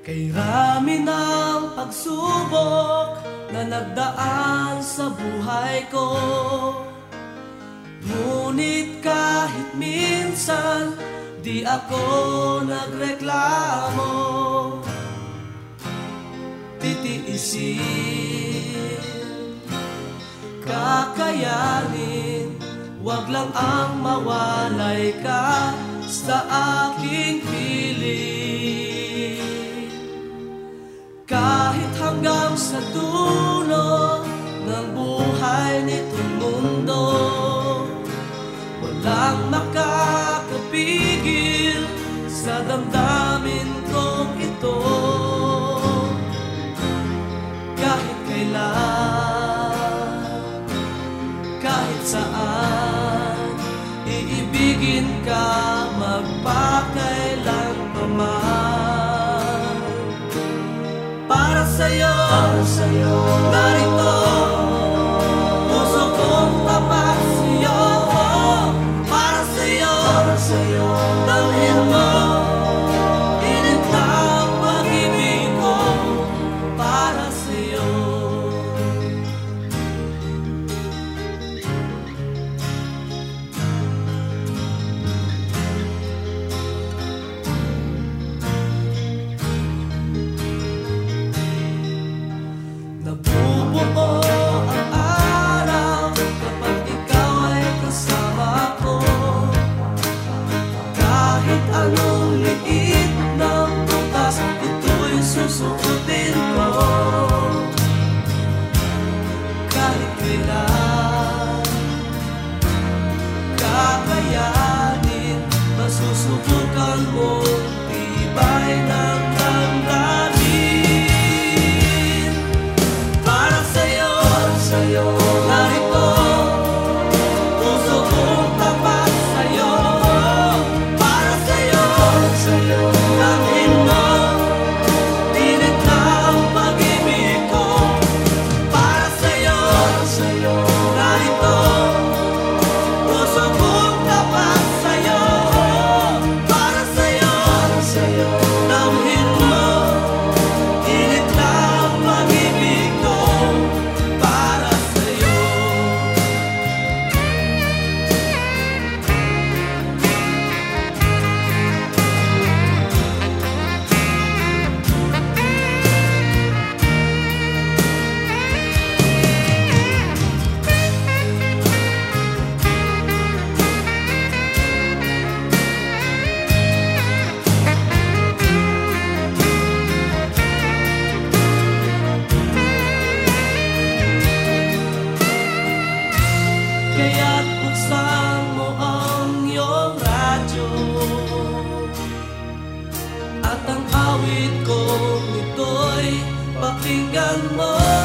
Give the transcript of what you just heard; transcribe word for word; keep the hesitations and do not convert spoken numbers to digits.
Kay rami ng pagsubok na nagdaan sa buhay ko, ngunit kahit minsan di ako nagreklamo. Titiisin, kakayanin, wag lang ang mawalay ka sa aking piling. Kahit hanggang sa dulo ng buhay nitong mundo, walang makakapigil sa damdamin kong ito. Kahit kailan, kahit saan, iibigin ka magpakailan pa man. Para sa'yo, para sa'yo, narito puso kong tapat sa'yo. Para sa'yo, para sa'yo, dalhin mo init ang pag-ibig ko. Para sa'yo, nabubuo ang araw kapag ikaw ay kasama ko. Kahit anong liit ng butas, ito'y susukutin ko. Kahit kailan, kakayanin, masusubukan mo tibay ng damdamin. Para sa'yo, para sa'yo, narito puso kong tapat sa'yo. Para sa'yo, para sa'yo, dalhin mo init ang pag-ibig ko. Para sa'yo, para sa'yo, narito puso kong tapat sa'yo. Para sa'yo, para sa'yo, dalhin mo init ang pag-ibig ko. Para sa'yo. Kaya't buksan mo ang iyong radyo at ang awit kong ito'y pakinggan mo.